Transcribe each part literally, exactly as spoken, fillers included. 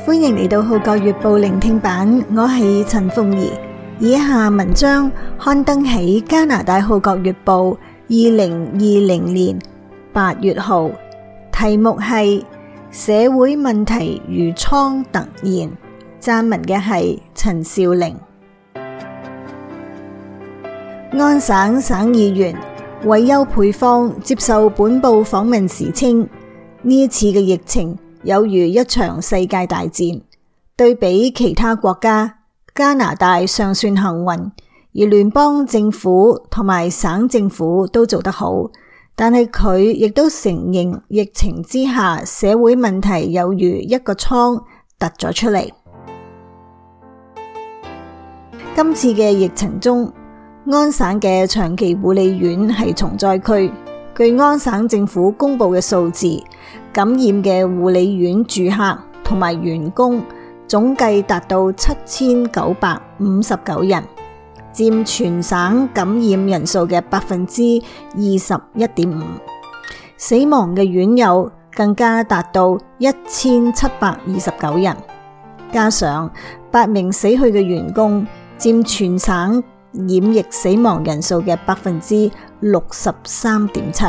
歡迎嚟到《號角月報》聆聽版，我係陳鳳儀。以下文章刊登喺加拿大《號角月報》二零二零年八月號，題目係社會問題如瘡突現，撰文嘅係陳少玲。安省省議員韋丘佩芳接受本報訪問時稱，呢一次嘅疫情有如一場世界大戰，對比其他國家，加拿大尚算幸運，而聯邦政府同埋省政府都做得好，但係佢亦都承認疫情之下社會問題有如一個瘡突咗出嚟。今次嘅疫情中，安省嘅長期護理院係重災區，據安省政府公布嘅數字，感染嘅護理院住客同埋員工總計達到七千九百五十九人，佔全省感染人數嘅百分之二十一點五。死亡嘅院友更加達到一千七百二十九人，加上八名死去嘅員工，佔全省染疫死亡人數嘅百分之六十三點七。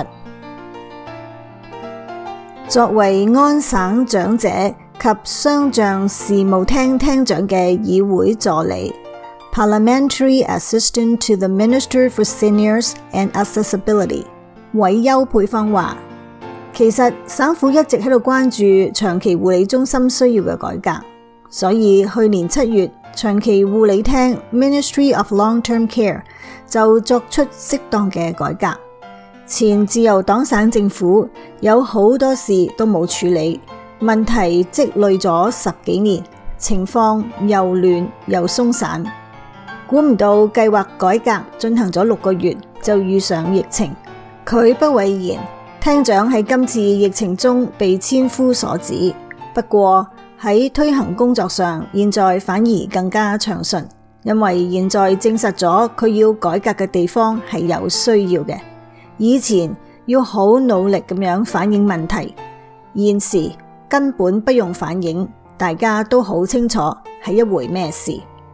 作為安省長者及商障事務廳廳長嘅議會助理 Parliamentary Assistant to the Minister for Seniors and Accessibility 韋丘佩芳話，其實省府一直喺度關注長期護理中心需要嘅改革，所以去年七月長期護理廳 Ministry of Long-Term Care 就作出適當嘅改革。前自由黨省政府有好多事都冇處理，問題積累咗十幾年，情況又亂又鬆散。估唔到計劃改革進行咗六個月就遇上疫情，佢不諱言，廳長喺今次疫情中被千夫所指，不過喺推行工作上，現在反而更加暢順，因為現在證實咗佢要改革嘅地方係有需要嘅。以前要好努力咁樣反映問題，現時根本不用反映，大家都好清楚係一回咩事。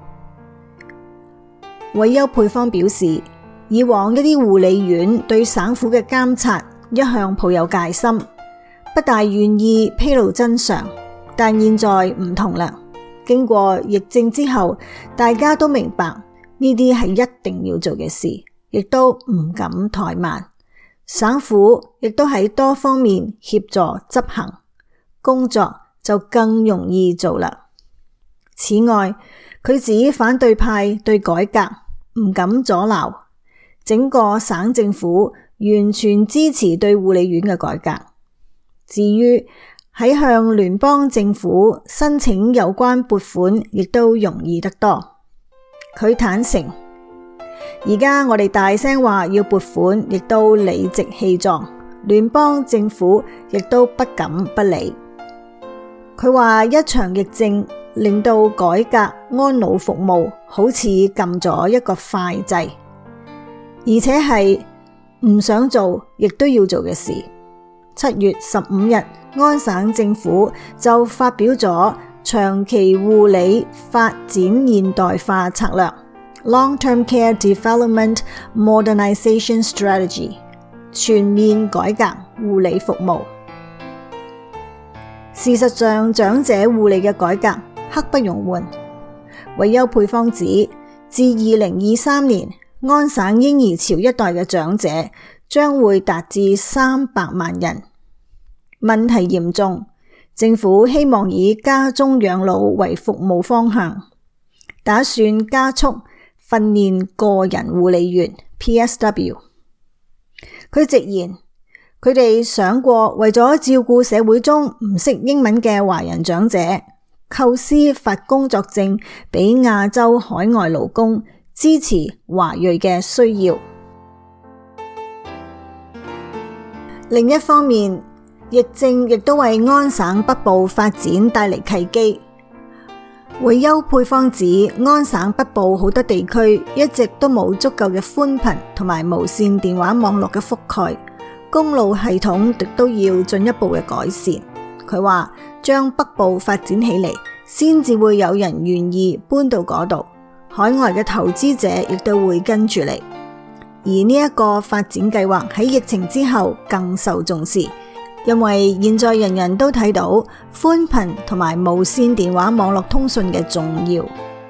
韋丘佩芳表示，以往一啲護理院對省府嘅監察一向抱有戒心，不大願意披露真相，但現在唔同啦。經過疫症之後，大家都明白呢啲係一定要做嘅事，亦都唔敢怠慢。省府亦都喺多方面協助執行，工作就更容易做啦。此外，佢指反對派對改革唔敢阻撓，整個省政府完全支持對護理院嘅改革。至於喺向聯邦政府申請有關撥款，亦都容易得多。佢坦誠，而家我哋大聲話要撥款，亦都理直氣壯，聯邦政府亦都不敢不理。佢話一場疫症令到改革安老服務好似撳咗一個快掣，而且係唔想做亦都要做嘅事。七月十五日，安省政府就發表咗長期護理發展現代化策略 Long-Term Care Development Modernization Strategy， 全面改革護理服務。事實上，長者護理嘅改革刻不容緩。韋丘佩芳指，至二零二三年，安省嬰兒潮一代嘅長者將會達至三百萬人。問題嚴重，政府希望以家中養老為服務方向，打算加速訓練個人護理員 P S W。 佢直言，佢哋想過為咗照顧社會中唔識英文嘅華人長者，構思發工作證俾亞洲海外勞工，支持華裔嘅需要。另一方面，疫症亦都為安省北部發展帶嚟契機。韋丘佩芳指，安省北部好多地區一直都冇足夠嘅寬頻同埋無線電話網絡嘅覆蓋，公路系統亦都要進一步嘅改善。佢話將北部發展起嚟， 先至會有人願意搬到嗰度，海外嘅投資者亦都會跟住嚟。而呢一個發展計劃喺疫情之後更受重視，因為現在人人都睇到寬頻同埋無線電話網絡通訊嘅重要。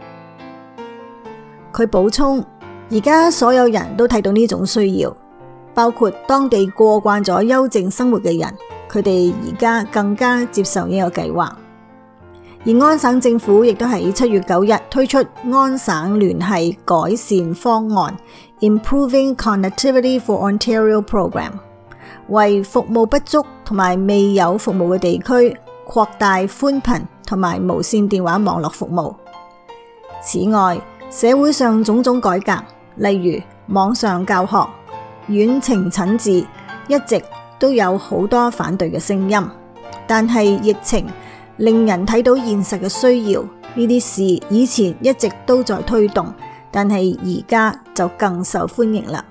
佢補充，而家所有人都睇到呢種需要，包括當地過慣咗幽靜生活嘅人，佢哋而家更加接受呢個計劃。而安省政府亦都喺七月九日推出安省聯繫改善方案 Improving Connectivity for Ontario Program， 為服務不足同埋未有服務嘅地區擴大寬頻同埋無線電話網絡服務。此外，社會上種種改革，例如網上教學、遠程診治，一直都有好多反對嘅聲音，但係疫情令人睇到現實嘅需要，呢啲事以前一直都在推動，但係而家就更受歡迎啦。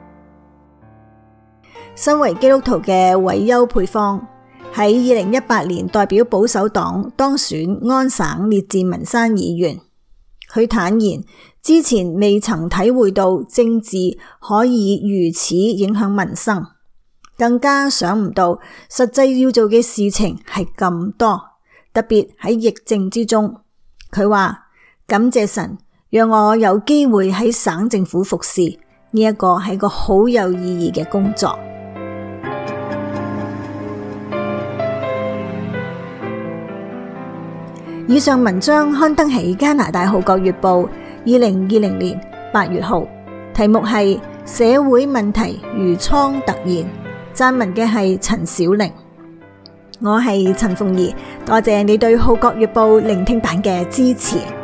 身為基督徒嘅韋丘佩芳喺二零一八年代表保守黨當選安省列治文山議員，佢坦言之前未曾體會到政治可以如此影響民生，更加想唔到實際要做嘅事情係咁多。特別喺疫症之中，佢話感謝神讓我有機會喺省政府服侍，呢一個係個好有意義嘅工作。以上文章刊登喺加拿大《號角月報》二零二零年八月號，題目係社會問題如瘡突現，撰文嘅係陳小玲。我係陳鳳儀，多謝你對《號角月報》聆聽版嘅支持。